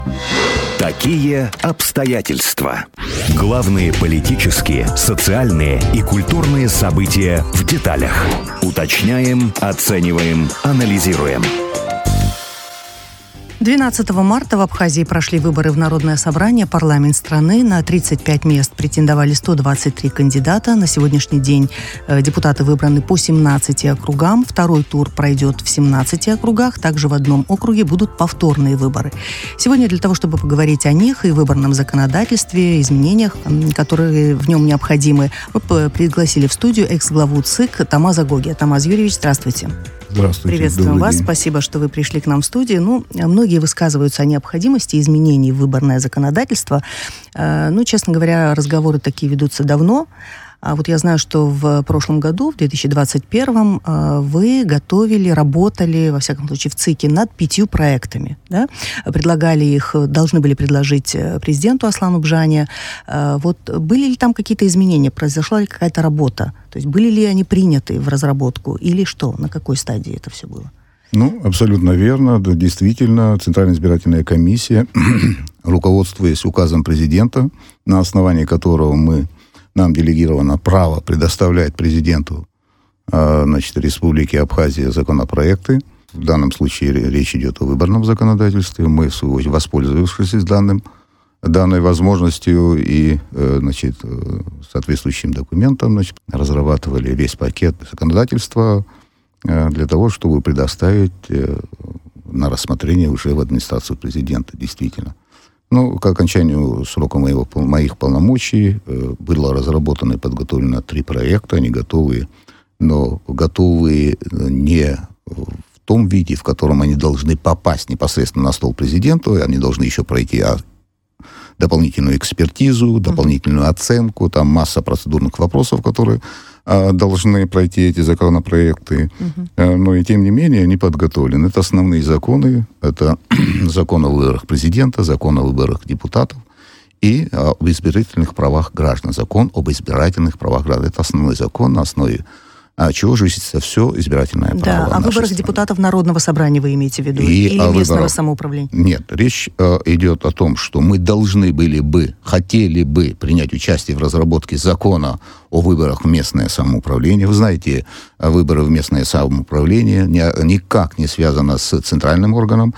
Такие обстоятельства. Главные политические, социальные и культурные события в деталях. Уточняем, оцениваем, анализируем. 12 марта в Абхазии прошли выборы в Народное собрание, парламент страны. На 35 мест претендовали 123 кандидата. На сегодняшний день депутаты выбраны по 17 округам. Второй тур пройдет в 17 округах. Также в одном округе будут повторные выборы. Сегодня для того, чтобы поговорить о них и выборном законодательстве, изменениях, которые в нем необходимы, мы пригласили в студию экс-главу ЦИК Тамаза Гогия. Тамаз Юрьевич, здравствуйте. Здравствуйте. Приветствуем вас. День. Спасибо, что вы пришли к нам в студию. Многие высказываются о необходимости изменений в выборное законодательство. Честно говоря, разговоры такие ведутся давно. А вот я знаю, что в прошлом году, в 2021, вы готовили, работали, во всяком случае, в ЦИКе над 5 проектами. Да? Предлагали их, должны были предложить президенту Аслану Бжане. Вот были ли там какие-то изменения? Произошла ли какая-то работа? То есть были ли они приняты в разработку? Или что? На какой стадии это все было? Абсолютно верно. Да, действительно, Центральная избирательная комиссия, руководствуясь указом президента, на основании которого нам делегировано право предоставлять президенту Республики Абхазия законопроекты. В данном случае речь идет о выборном законодательстве. Мы, в свою очередь, воспользовавшись данной возможностью и соответствующим документом, разрабатывали весь пакет законодательства для того, чтобы предоставить на рассмотрение уже в администрацию президента. Действительно. К окончанию срока моих полномочий было разработано и подготовлено 3 проекта. Они готовые, но готовые не в том виде, в котором они должны попасть непосредственно на стол президенту. Они должны еще пройти дополнительную экспертизу, дополнительную оценку. Там масса процедурных вопросов, которые должны пройти эти законопроекты. Но и тем не менее они подготовлены. Это основные законы. Это закон о выборах президента, закон о выборах депутатов и об избирательных правах граждан. Закон об избирательных правах граждан. Это основной закон, на основе чего жизнится все избирательное право. Да, о выборах депутатов Народного собрания вы имеете в виду? Или местного самоуправления? Нет, речь идет о том, что мы должны хотели бы принять участие в разработке закона о выборах в местное самоуправление. Вы знаете, выборы в местное самоуправление никак не связаны с центральным органом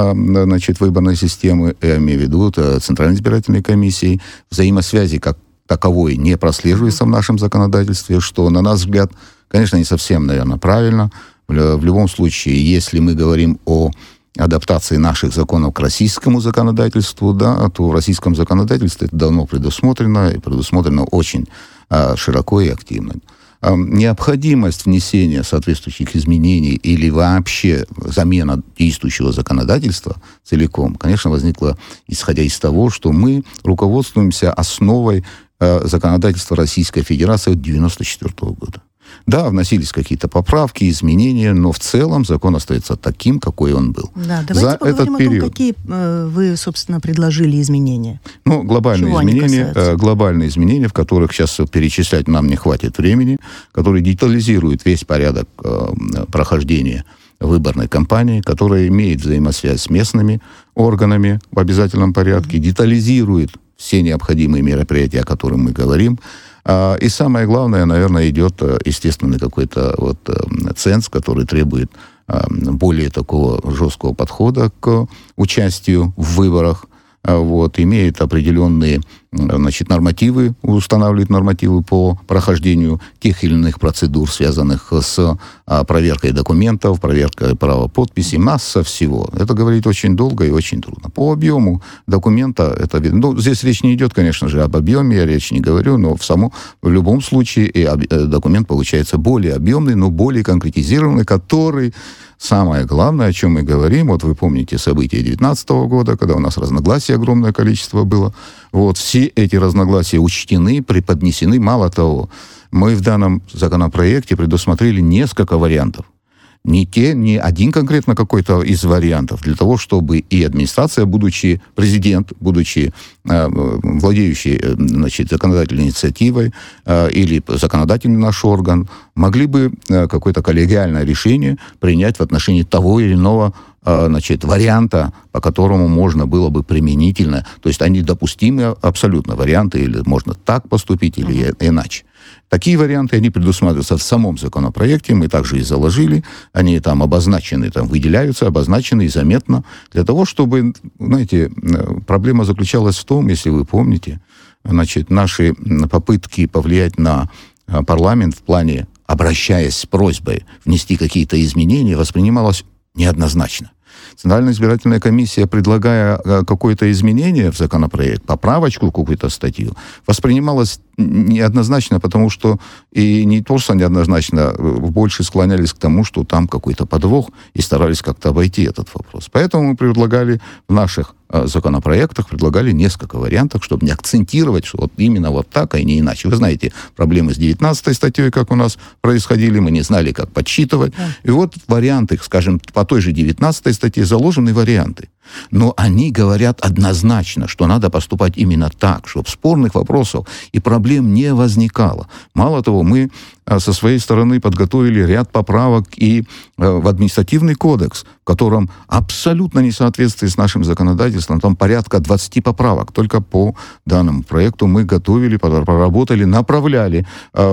выборной системы, я имею в виду Центральной избирательной комиссией. Взаимосвязи как таковой не прослеживается в нашем законодательстве, что, на наш взгляд, конечно, не совсем, наверное, правильно. В любом случае, если мы говорим о адаптации наших законов к российскому законодательству, то в российском законодательстве это давно предусмотрено, и предусмотрено очень широко и активно. Необходимость внесения соответствующих изменений или вообще замена действующего законодательства целиком, конечно, возникла, исходя из того, что мы руководствуемся основой законодательства Российской Федерации от 1994 года. Да, вносились какие-то поправки, изменения, но в целом закон остается таким, какой он был. Да, давайте поговорим о том, какие вы, собственно, предложили изменения. Глобальные изменения, в которых сейчас перечислять нам не хватит времени, которые детализируют весь порядок прохождения выборной кампании, которая имеет взаимосвязь с местными органами в обязательном порядке, детализирует все необходимые мероприятия, о которых мы говорим. И самое главное, наверное, идет естественный какой-то ценз, который требует более такого жесткого подхода к участию в выборах. Имеет определенные нормативы, устанавливает нормативы по прохождению тех или иных процедур, связанных с проверкой документов, проверкой права подписи, масса всего. Это говорить очень долго и очень трудно. По объему документа, здесь речь не идет, конечно же, об объеме, я речь не говорю, но в любом случае документ получается более объемный, но более конкретизированный, который... Самое главное, о чем мы говорим, вы помните события 2019 года, когда у нас разногласий огромное количество было. Все эти разногласия учтены, преподнесены. Мало того, мы в данном законопроекте предусмотрели несколько вариантов. Не один конкретно какой-то из вариантов, для того, чтобы и администрация, будучи президент, будучи владеющий законодательной инициативой или законодательный наш орган, могли бы какое-то коллегиальное решение принять в отношении того или иного варианта, по которому можно было бы применительно, то есть они допустимы абсолютно варианты, или можно так поступить, или иначе. Такие варианты, они предусматриваются в самом законопроекте, мы также и заложили, они там обозначены, там выделяются, обозначены и заметно, для того, чтобы, знаете, проблема заключалась в том, если вы помните, наши попытки повлиять на парламент в плане, обращаясь с просьбой внести какие-то изменения, воспринималось неоднозначно. Центральная избирательная комиссия, предлагая какое-то изменение в законопроект, поправочку, какую-то статью, воспринималась неоднозначно, потому что и не просто неоднозначно, больше склонялись к тому, что там какой-то подвох, и старались как-то обойти этот вопрос. Поэтому мы предлагали в наших законопроектах, предлагали несколько вариантов, чтобы не акцентировать, что вот именно вот так, а не иначе. Вы знаете, проблемы с 19 статьей, как у нас происходили, мы не знали, как подсчитывать. И вот варианты, скажем, по той же 19 статье заложены варианты. Но они говорят однозначно, что надо поступать именно так, чтобы спорных вопросов и проблем не возникало. Мало того, мы со своей стороны подготовили ряд поправок и в административный кодекс, в котором абсолютно несоответствие с нашим законодательством, там порядка 20 поправок. Только по данному проекту мы готовили, проработали, направляли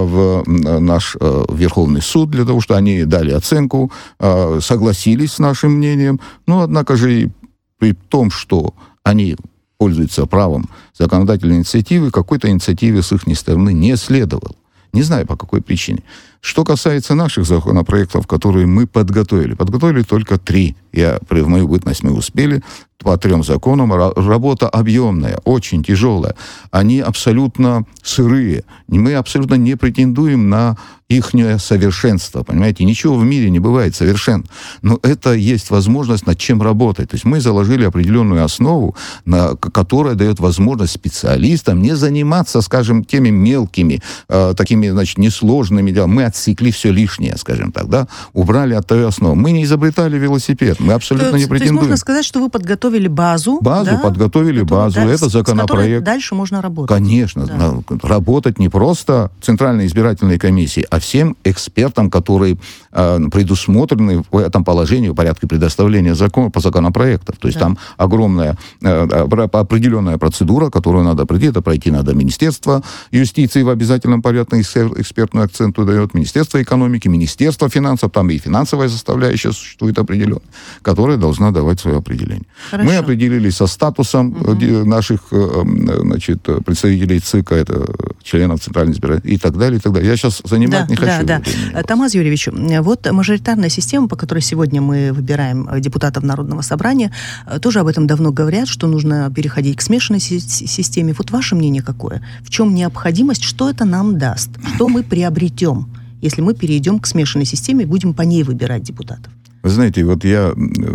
в наш Верховный суд для того, чтобы они дали оценку, согласились с нашим мнением. Но, однако же, и при том, что они пользуются правом законодательной инициативы, какой-то инициативе с их стороны не следовало. Не знаю, по какой причине. Что касается наших законопроектов, которые мы подготовили только 3. В мою бытность мы успели по 3 законам. Работа объемная, очень тяжелая. Они абсолютно сырые. Мы абсолютно не претендуем на их совершенство, понимаете? Ничего в мире не бывает совершенно. Но это есть возможность над чем работать. То есть мы заложили определенную основу, которая дает возможность специалистам не заниматься, скажем, теми мелкими, такими, несложными делами. Мы отсекли все лишнее, скажем так, да? Убрали от той основы. Мы не изобретали велосипед. Мы абсолютно не претендуем. То есть можно сказать, что вы подготовили базу. Подготовили базу. Это законопроект. Дальше можно работать. Конечно. Работать не просто Центральной избирательной комиссии, а всем экспертам, которые предусмотрены в этом положении в порядке предоставления по законопроектам. То есть там огромная определенная процедура, которую надо пройти. Это пройти надо Министерство юстиции в обязательном порядке, экспертную акценту дает, Министерство экономики, Министерство финансов, там и финансовая составляющая существует определенная, которая должна давать свое определение. Хорошо. Мы определились со статусом наших представителей ЦИКа, это членов Центральной избирательной, и так далее, и так далее. Я сейчас занимать не хочу. Тамаз Юрьевич, вот мажоритарная система, по которой сегодня мы выбираем депутатов Народного собрания, тоже об этом давно говорят, что нужно переходить к смешанной системе. Вот ваше мнение какое? В чем необходимость? Что это нам даст? Что мы приобретем, если мы перейдем к смешанной системе и будем по ней выбирать депутатов? Вы знаете, вот я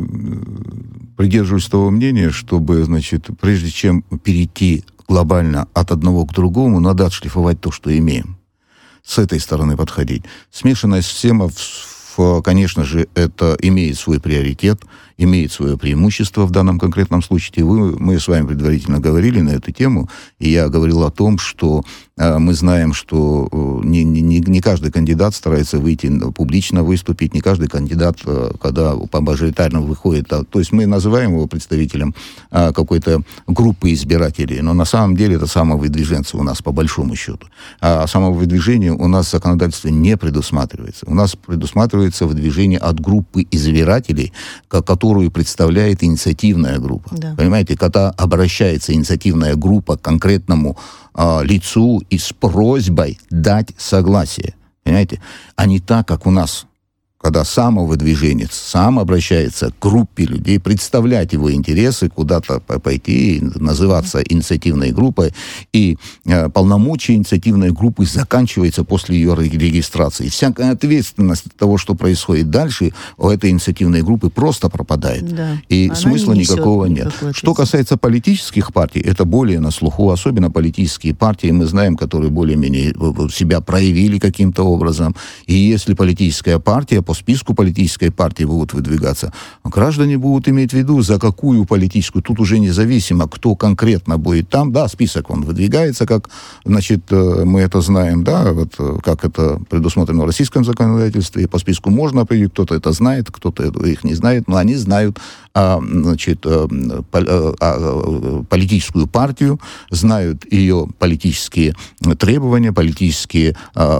придерживаюсь того мнения, чтобы, прежде чем перейти глобально от одного к другому, надо отшлифовать то, что имеем. С этой стороны подходить. Смешанная система, конечно же, это имеет свой приоритет, имеет свое преимущество в данном конкретном случае. Мы с вами предварительно говорили на эту тему, и я говорил о том, что мы знаем, что не каждый кандидат старается выйти публично, выступить, не каждый кандидат, когда по мажоритарному выходит, то есть мы называем его представителем какой-то группы избирателей, но на самом деле это самовыдвиженцы у нас по большому счету. А самовыдвижение у нас в законодательстве не предусматривается. У нас предусматривается выдвижение от группы избирателей, которую представляет инициативная группа. Да. Понимаете, когда обращается инициативная группа к конкретному лицу и с просьбой дать согласие. Понимаете? А не так, как у нас, когда самовыдвиженец сам обращается к группе людей, представлять его интересы, куда-то пойти, называться инициативной группой, и полномочия инициативной группы заканчиваются после ее регистрации. Всякая ответственность от того, что происходит дальше, у этой инициативной группы просто пропадает. Да. И смысла никакого нет. Что касается политических партий, это более на слуху, особенно политические партии, мы знаем, которые более-менее себя проявили каким-то образом. И если политическая партия по списку политической партии будут выдвигаться, граждане будут иметь в виду, за какую политическую, тут уже независимо, кто конкретно будет там, да, список он выдвигается, как, значит, мы это знаем, да, вот как это предусмотрено в российском законодательстве, по списку можно определить, кто-то это знает, кто-то их не знает, но они знают, значит, политическую партию, знают ее политические требования, политический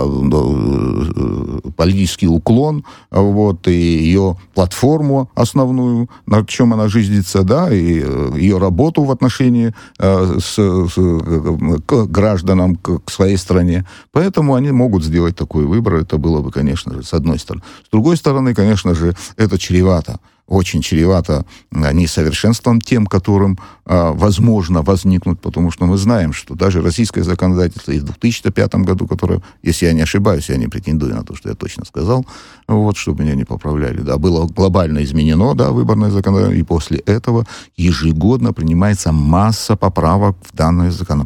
уклон, вот, и ее платформу основную, на чем она жизнится, да, и ее работу в отношении к гражданам, к своей стране. Поэтому они могут сделать такой выбор. Это было бы, конечно же, с одной стороны. С другой стороны, конечно же, это чревато. Очень чревато несовершенством тем, которым возможно возникнуть, потому что мы знаем, что даже российское законодательство и в 2005 году, которое, если я не ошибаюсь, я не претендую на то, что я точно сказал, вот, чтобы меня не поправляли, да, было глобально изменено, да, выборное законодательство, и после этого ежегодно принимается масса поправок в данный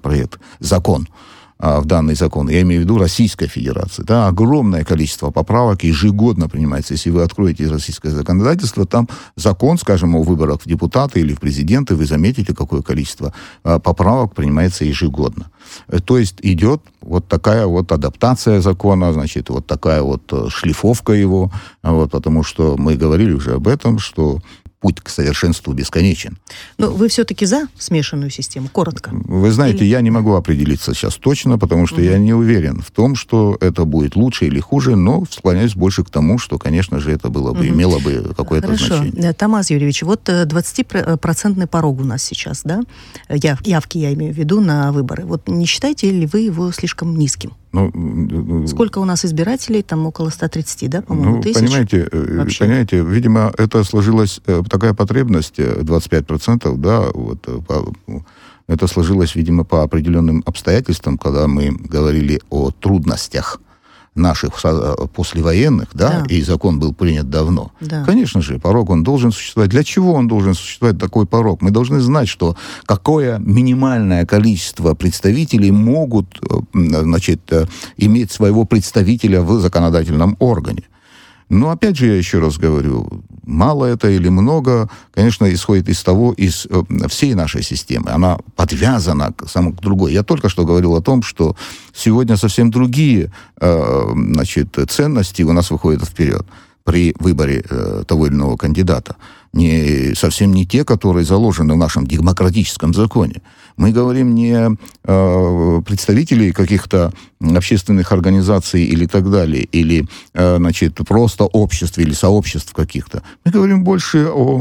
закон. В данный закон. Я имею в виду Российской Федерации. Да, огромное количество поправок ежегодно принимается. Если вы откроете российское законодательство, там закон, скажем, о выборах в депутаты или в президенты, вы заметите, какое количество поправок принимается ежегодно. То есть идет вот такая вот адаптация закона, значит, вот такая вот шлифовка его, вот, потому что мы говорили уже об этом, что путь к совершенству бесконечен. Но вы все-таки за смешанную систему? Коротко. Вы знаете, я не могу определиться сейчас точно, потому что я не уверен в том, что это будет лучше или хуже, но склоняюсь больше к тому, что, конечно же, это было бы, имело бы какое-то значение. Тамаз Юрьевич, вот 20% порог у нас сейчас, да? Явки я имею в виду на выборы. Вот не считаете ли вы его слишком низким? Сколько у нас избирателей? Там около 130, да, по-моему, тысяч? Понимаете, видимо, это сложилась такая потребность, 25%, да, вот, это сложилось, видимо, по определенным обстоятельствам, когда мы говорили о трудностях наших послевоенных, да, и закон был принят давно. Да. Конечно же, порог, он должен существовать. Для чего он должен существовать, такой порог? Мы должны знать, что какое минимальное количество представителей могут, значит, иметь своего представителя в законодательном органе. Но, опять же, я еще раз говорю, мало это или много, конечно, исходит из того, из всей нашей системы. Она подвязана к другой. Я только что говорил о том, что сегодня совсем другие, значит, ценности у нас выходят вперед при выборе того или иного кандидата. Совсем не те, которые заложены в нашем демократическом законе. Мы говорим не представителей каких-то общественных организаций или так далее, или, значит, просто обществ или сообществ каких-то. Мы говорим больше о,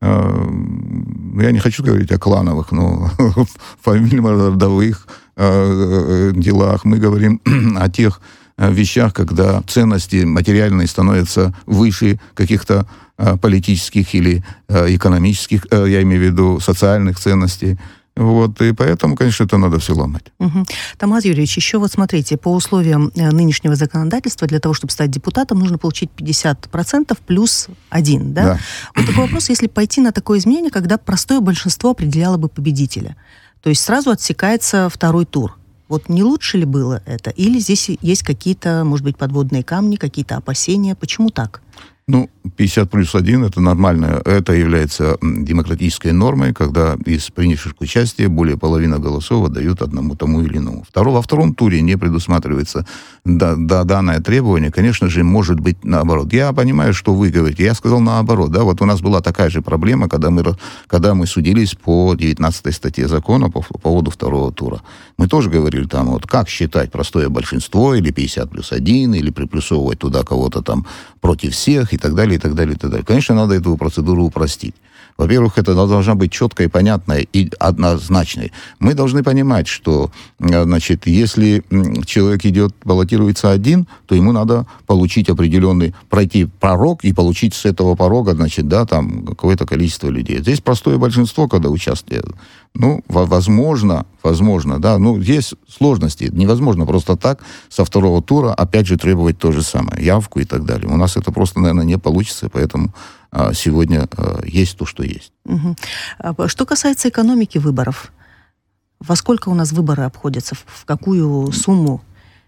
я не хочу говорить о клановых, но фамильно-родовых делах. Мы говорим о тех вещах, когда ценности материальные становятся выше каких-то политических или экономических, я имею в виду социальных ценностей. Вот, и поэтому, конечно, это надо все ломать. Тамаз Юрьевич, еще вот смотрите, по условиям нынешнего законодательства, для того, чтобы стать депутатом, нужно получить 50% плюс 1, да? Вот такой вопрос, если пойти на такое изменение, когда простое большинство определяло бы победителя, то есть сразу отсекается второй тур. Вот не лучше ли было это? Или здесь есть какие-то, может быть, подводные камни, какие-то опасения? Почему так? 50 плюс 1 это нормально. Это является демократической нормой, когда из принявших участие более половины голосов отдают одному тому или иному. Во втором туре не предусматривается данное требование. Конечно же, может быть наоборот. Я понимаю, что вы говорите. Я сказал наоборот. Да? Вот у нас была такая же проблема, когда мы судились по 19 статье закона по поводу второго тура. Мы тоже говорили там, вот как считать простое большинство, или 50 плюс 1, или приплюсовывать туда кого-то там против всех, и так далее, и так далее, и так далее. Конечно, надо эту процедуру упростить. Во-первых, это должна быть четкой, понятной и однозначной. Мы должны понимать, что, значит, если человек баллотируется один, то ему надо получить пройти порог и получить с этого порога, значит, да, там какое-то количество людей. Здесь простое большинство, когда участвует, возможно, да, есть сложности. Невозможно просто так со второго тура опять же требовать то же самое, явку и так далее. У нас это просто, наверное, не получится, поэтому сегодня есть то, что есть. Что касается экономики выборов, во сколько у нас выборы обходятся, в какую сумму?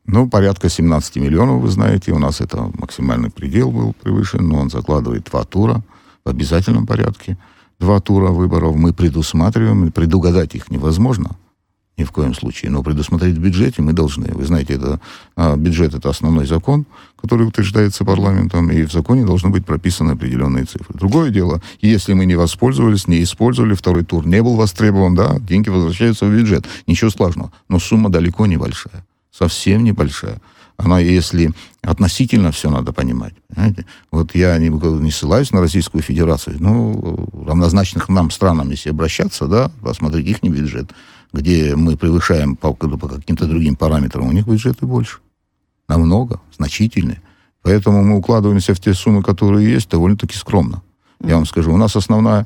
Порядка 17 миллионов, вы знаете, у нас это максимальный предел был превышен, но он закладывает 2 тура в обязательном порядке. 2 тура выборов мы предусматриваем, предугадать их невозможно, ни в коем случае, но предусмотреть в бюджете мы должны. Вы знаете, бюджет — это основной закон, который утверждается парламентом, и в законе должны быть прописаны определенные цифры. Другое дело, если мы не воспользовались, не использовали, 2 тур не был востребован, да, деньги возвращаются в бюджет. Ничего сложного, но сумма далеко не большая. Совсем небольшая. Она, если относительно все надо понимать. Понимаете? Вот я не ссылаюсь на Российскую Федерацию, равнозначных нам странам, если обращаться, да, посмотреть их бюджет, где мы превышаем по каким-то другим параметрам, у них бюджеты больше. Намного, значительные. Поэтому мы укладываемся в те суммы, которые есть, довольно-таки скромно. Я вам скажу, у нас основная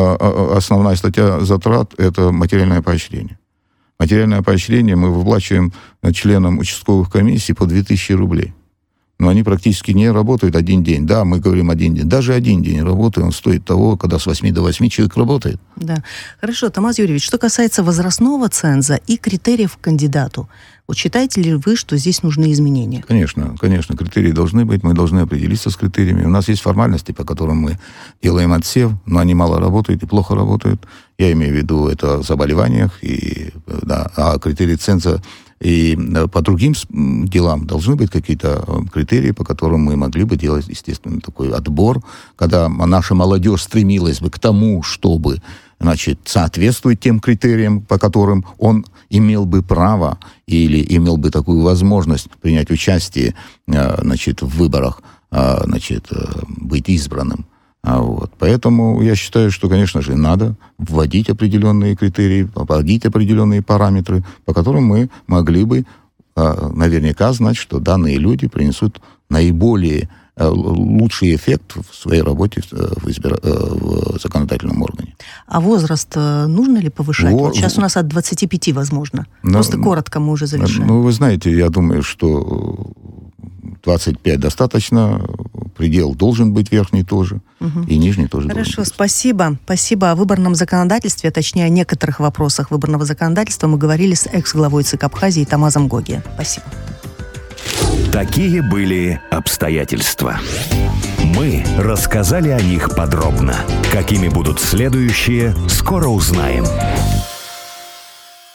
статья затрат — это материальное поощрение. Материальное поощрение мы выплачиваем членам участковых комиссий по 2000 рублей. Но они практически не работают один день. Да, мы говорим один день. Даже один день работы, он стоит того, когда с 8 до 8 человек работает. Да. Хорошо, Томас Юрьевич, что касается возрастного ценза и критериев к кандидату, вот считаете ли вы, что здесь нужны изменения? Конечно, критерии должны быть, мы должны определиться с критериями. У нас есть формальности, по которым мы делаем отсев, но они мало работают и плохо работают. Я имею в виду это о заболеваниях, а критерии ценза и по другим делам должны быть какие-то критерии, по которым мы могли бы делать, естественно, такой отбор, когда наша молодежь стремилась бы к тому, чтобы, соответствовать тем критериям, по которым он имел бы право или имел бы такую возможность принять участие, в выборах, быть избранным. Поэтому я считаю, что, конечно же, надо вводить определенные критерии, вводить определенные параметры, по которым мы могли бы наверняка знать, что данные люди принесут наиболее лучший эффект в своей работе в законодательном органе. А возраст нужно ли повышать? Вот сейчас у нас от 25, возможно. Просто коротко мы уже завершаем. Вы знаете, я думаю, что 25 достаточно, предел должен быть верхний тоже, и нижний тоже. Хорошо, спасибо. Спасибо. О выборном законодательстве, точнее, о некоторых вопросах выборного законодательства мы говорили с экс-главой ЦИК Абхазии Томазом Гогия. Спасибо. Такие были обстоятельства. Мы рассказали о них подробно. Какими будут следующие, скоро узнаем.